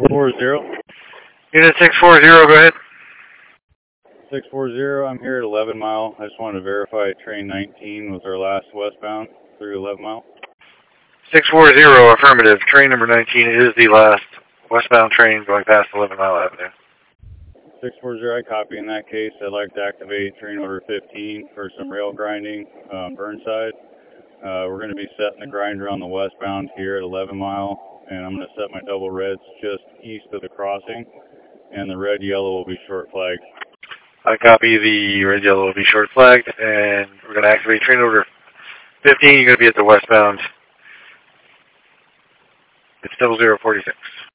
640. Unit 640, go ahead. 640, I'm here at 11 Mile. I just wanted to verify train 19 was our last westbound through 11 Mile. 640, affirmative. Train number 19 is the last westbound train going past 11 Mile Avenue. 640, I copy. In that case, I'd like to activate train order 15 for some rail grinding, Burnside. We're going to be setting the grinder on the westbound here at 11 Mile, and I'm going to set my double reds just east of the crossing, and the red yellow will be short flagged. I copy. The red yellow will be short flagged, and we're going to activate train order 15. You're going to be at the westbound. It's 0046.